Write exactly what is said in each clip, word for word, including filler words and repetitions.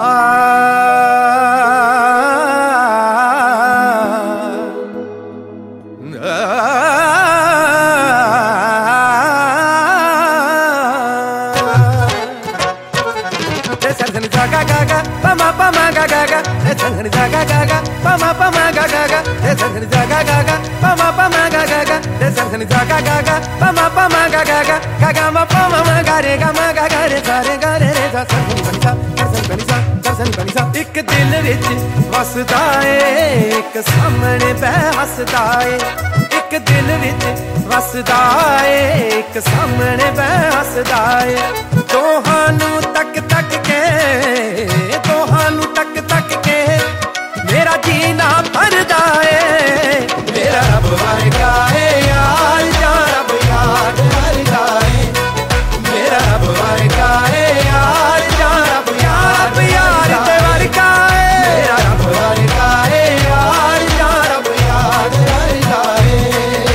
एक दिल विच वसदा ए एक सामने बह हसदा ए एक दिल विच वसदा ए एक सामने बह हसदा ए दोहां नू तक तक के दोहां नू तक तक के मेरा जीना भरदा ए मेरा रब वर्गा ए यार जा रब याद वर्गा ए मेरा रब वर्गा ए यार जा रब याद यार ते वर्गा ए मेरा रब वर्गा ए यार जा रब याद वर्गा ए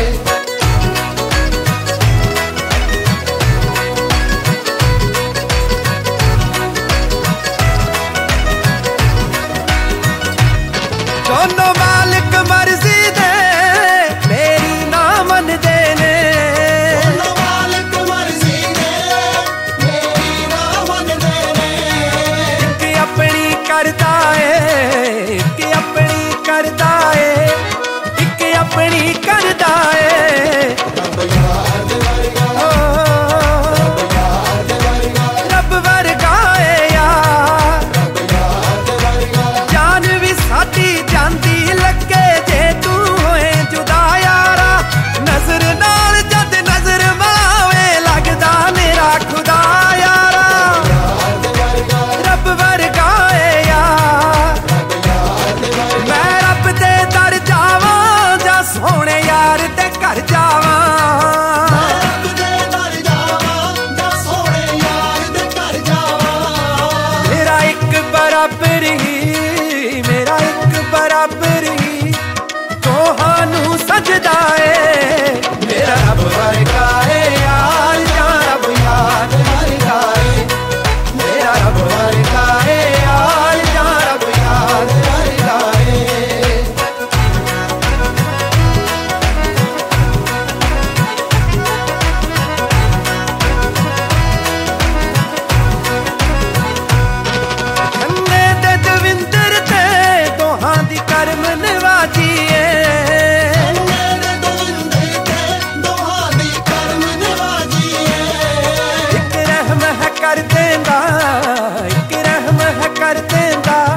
दोनों मालिक मर्जी दे मेरी ना मन देने दोनों मालिक मर्जी दे मेरी ना मन देने कि अपनी करता है कि अपनी करता है कि अपनी करता है रब याद वर्गा रब याद वर्गा रब वर्गा है यार रब याद वर्गा जान भी साडी जांदी लगे जे तू होए जुदा यारा नजर नाल जद नजर मावे लगदा मेरा खुदा यारा याद वर्गा रब वर्गा है यार रब याद वर्गा मैं रब दे दर जावां जा सोहणे यार ते घर जावां रब दे दर जावां जा सोहणे यार दे घर जावां मेरा एक बराबर ही मेरा एक बराबर ही तोहानू सजदा ए मेरा रब वर्गा है यार जा रब याद वर्गा ए मेरा रब वर्गा है यार जा रब याद वर्गा ए खन्ने दे दविंदर ते दोहां दी करम नवाजी ए मेरे गोविंदे ते दोहां दी करम नवाजी एक रहम है कर देंदा एक रहम है कर देंदा